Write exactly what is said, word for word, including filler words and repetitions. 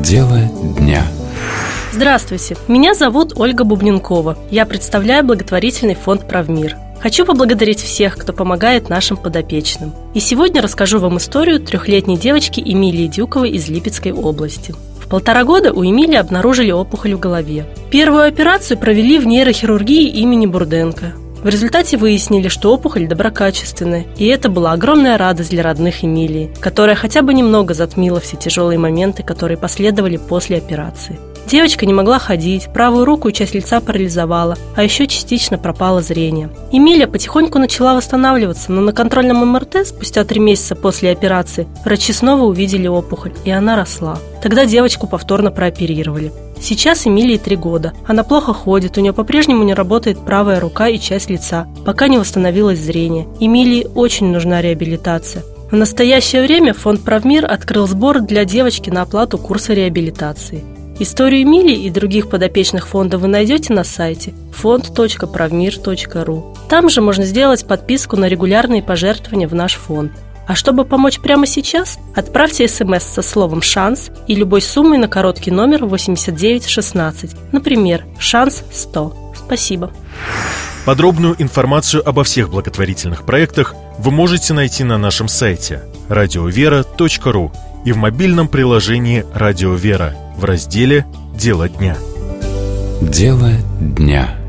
Дело дня. Здравствуйте, меня зовут Ольга Бубненкова. Я представляю благотворительный фонд «Правмир». Хочу поблагодарить всех, кто помогает нашим подопечным. И сегодня расскажу вам историю трехлетней девочки Эмилии Дюковой из Липецкой области. В полтора года у Эмилии обнаружили опухоль в голове. Первую операцию провели в нейрохирургии имени Бурденко. В результате выяснили, что опухоль доброкачественная, и это была огромная радость для родных Эмилии, которая хотя бы немного затмила все тяжелые моменты, которые последовали после операции. Девочка не могла ходить, правую руку и часть лица парализовала, а еще частично пропало зрение. Эмилия потихоньку начала восстанавливаться, но на контрольном эм эр тэ спустя три месяца после операции врачи снова увидели опухоль, и она росла. Тогда девочку повторно прооперировали. Сейчас Эмилии три года. Она плохо ходит, у нее по-прежнему не работает правая рука и часть лица, пока не восстановилось зрение. Эмилии очень нужна реабилитация. В настоящее время фонд «Правмир» открыл сбор для девочки на оплату курса реабилитации. Историю Эмилии и других подопечных фонда вы найдете на сайте фонд точка правмир точка ру. Там же можно сделать подписку на регулярные пожертвования в наш фонд. А чтобы помочь прямо сейчас, отправьте смс со словом «шанс» и любой суммой на короткий номер восемьдесят девять шестнадцать. Например, «Шанс сто». Спасибо. Подробную информацию обо всех благотворительных проектах вы можете найти на нашем сайте радио вера точка ру и в мобильном приложении «Радио Вера» в разделе «Дело дня». Дело дня.